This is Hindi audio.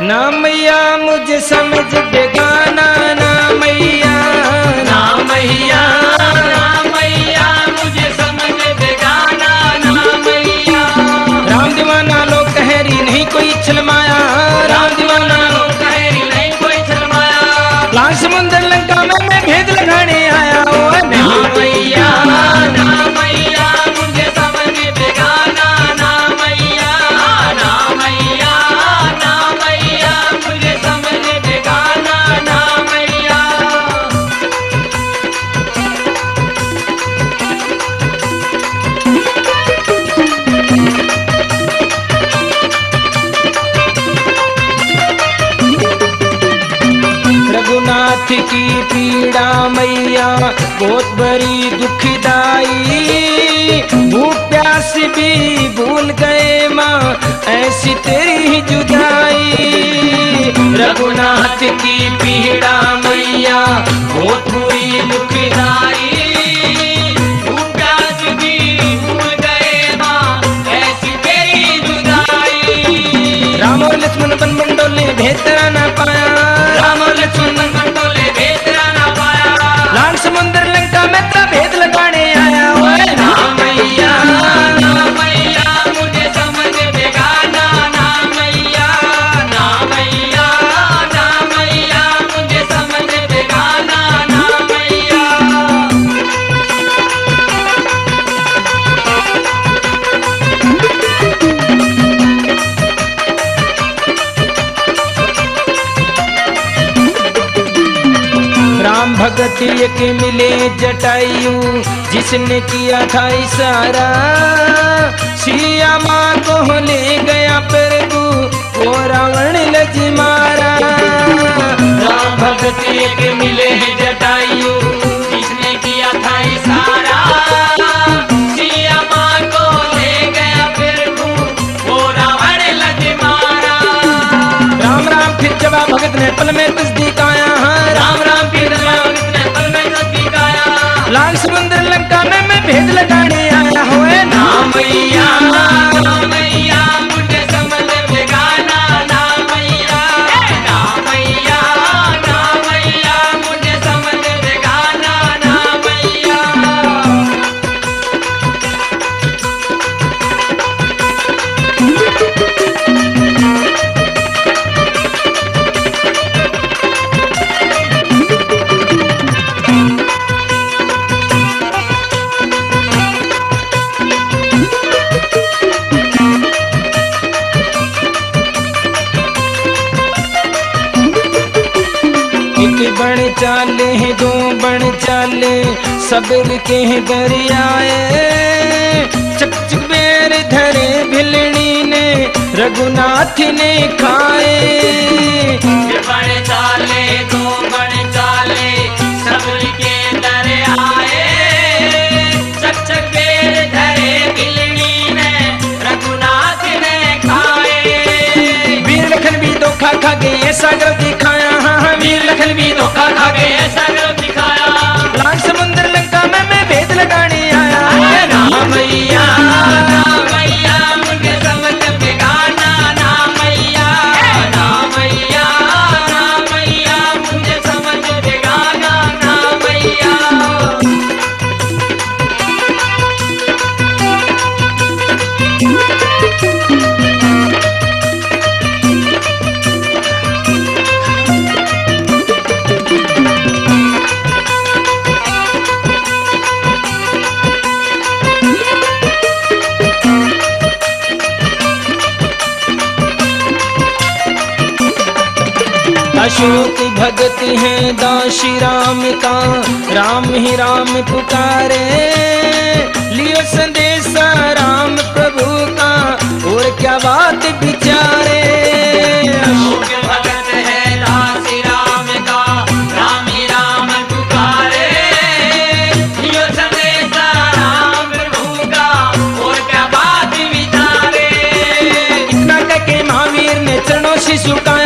ना मैया मुझे समझ बेगाना, ना मैया, ना मैया, ना मैया मुझे समझ बेगाना, ना मैया। राम दीवाना लोग कहरी नहीं कोई छलमाया, राम दीवाना लोग कहरी नहीं कोई छलमाया। लाल समुद्र लंका में मैं भेद लगाने आया। ओ ना मैया, ना मैया मुझे समझ बेगाना, ना मैया, ना मैया, ना मैया मुझे समझ बेगाना, ना मैया। रघुनाथ की पीड़ा मैया बहुत बड़ी दुखदाई, भूख प्यास भी भूल गए माँ ऐसी तेरी जुदाई। रघुनाथ की पीड़ा मैया बहुत बुरी दुखदाई, भूख प्यास भी भूल गए माँ ऐसी तेरी जुदाई। राम और लक्ष्मण बन मंडोले भेतरा न पाया, राम और लक्ष्मण बन मंडोले भेतरा न पाया। लाल समुद्र लंका में तेरा भेद लगाने आया। ओए ना मैया, ना मैया मुझे समझ बेगाना, ना मैया, ना मैया, ना मैया मुझे समझ बेगाना, ना मैया। राम भगत एक मिले जटायु जिसने किया था इशारा, सिया माँ को ले गया प्रभु वो रावण लज मारा। राम भगत एक मिले जटायु जिसने किया था इशारा, सिया माँ को ले गया प्रभु वो रावण लज मारा। राम राम फिर जवाब भगत ने पल में तस्दीक आया। राम राम फिर जवाब भगत ने पल में तस्दीक आया। लाल समुद्र लंका में मैं भेद लगाने आया। होए ना मैया, ना मैया मुझे समझ बेगाना, ना मैया, ना मैया, ना मैया मुझे समझ बेगाना, ना मैया। एक बण चाले हैं दो बण चाले सबर के हैं दरियाए, चक चक बेर धरे भिलनी ने रघुनाथ ने खाए। बड़े चाले दो बड़े चाले सबल के दरे आए, चक चक बेर धरे गिलनी ने रघुनाथ ने खाए। वीर लखन भी धोखा खा गए ऐसा गर्व दिखाया। हाँ वीर लखन भी धोखा खा गए ऐसा गर्व दिखाया। लाल समुद्र लंका में मैं भेद लगाने आया। ना मैया, ना मैया मुझे समझ बेगाना, ना मैया, ना मैया, ना मैया मुझे समझ बेगाना, ना मैया। अशोक भगत है दासी राम का, राम ही राम पुकारे। लियो संदेशा राम प्रभु का और क्या बात बिचारे। अशोक भगत है दासी राम का, राम ही राम पुकारे। लियो संदेशा राम प्रभु का और क्या बात विचारे। इतना कह के महावीर ने चरणों से झुकाया।